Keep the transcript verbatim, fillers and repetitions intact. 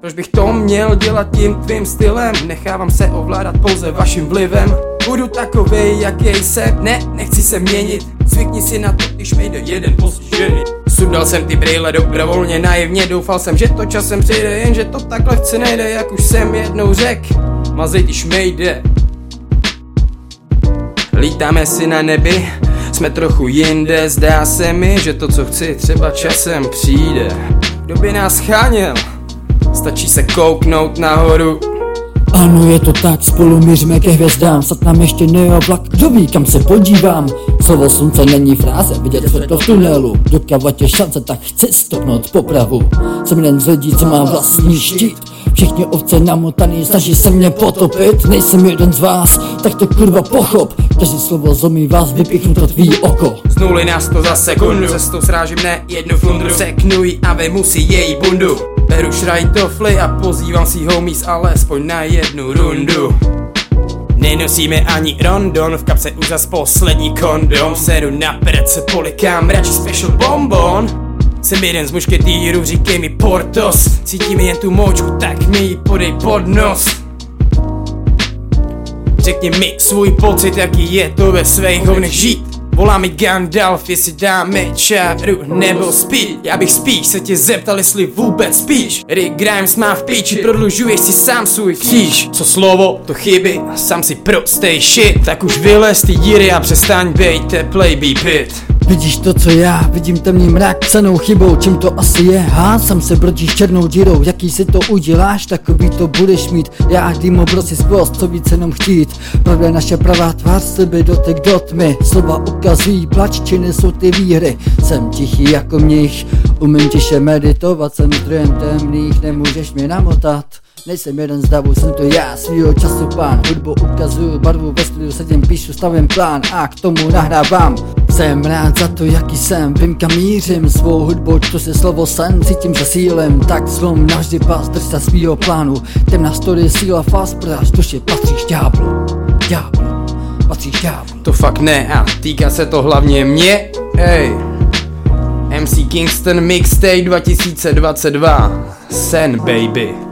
Proč bych to měl dělat tím tvým stylem? Nechávám se ovládat pouze vaším vlivem. Budu takovej, jaký jsem, ne, nechci se měnit. Zvykni si na to, když mi jde jeden postižený. Sundal jsem ty brýle dobrovolně, naivně, doufal jsem, že to časem přijde, jenže to tak lehce nejde, jak už jsem jednou řek. Mazej, když mi jde. Lítáme si na nebi, jsme trochu jinde, zdá se mi, že to, co chci, třeba časem přijde. Kdo by nás cháněl? Stačí se kouknout nahoru. Ano, je to tak, spolu míříme ke hvězdám, snad nám ještě neoblak, kdo ví, kam se podívám. Slovo slunce není fráze, vidět světlo v tunelu, dokud je šance, tak chci stopnout popravu. Jsem jeden z lidí, co má vlastní štít, všichni ovce namotaný, snaží se mě potopit. Nejsem jeden z vás, tak to kurva pochop, každý slovo zlomí vás, vypíchnu to tvý oko. Z nuly na sto za sekundu, cestou srážím ne jednu flundru, seknuji a vemu si její bundu. Beru šrajtofly a pozývám si homies alespoň na jednu rundu. Nenosíme ani rondon, v kapse už zas poslední kondom. Sedu na prd, se polikám, radši special bonbon. Jsem jeden z mušketýrů, říkej mi Portos. Cítím jen tu močku, tak mi ji podej pod nos. Řekni mi svůj pocit, jaký je to ve svých hovnech žít. Volá mi Gandalf, jestli dáme čáru nebo spíš. Já bych spíš se tě zeptal, jestli vůbec spíš. Rick Grimes má v píči, prodlužuješ si sám svůj kříž. Co slovo, to chyby a sám si prostej shit. Tak už vylez ty díry a přestaň bejt teplej bípit. Vidíš to, co já, vidím temný mrak, psanou chybou, čím to asi je, ha? Sam se brodíš černou dírou, jaký si to uděláš, takový to budeš mít. Já dýmo brosí skvost, co víc jenom chtít. Pravda naše pravá tvář, sebe dotek do tmy. Slova ukazují plač, činy jsou ty výhry. Jsem tichý jako mnich, umím tiše meditovat, jsem zdrojem temných, nemůžeš mě namotat. Nejsem jeden z davů, jsem to já, svýho času pán. Hudbu ukazuju, barvu ve studiu sedím, píšu, stavím plán a k tomu nahrávám. Jsem rád za to, jaký jsem, vím kam mířím. Svou hudbou čtu si slovo sen, cítím, že sílem. Tak slom navždy pas, drž se svýho plánu. Temná story, síla fast, prodáš duši, patříš ďáblu. Ďáblu, patříš ďáblu. To fakt ne a týká se to hlavně mě, ej. M C Kingston Mixtape dva tisíce dvacet dva, Sen baby.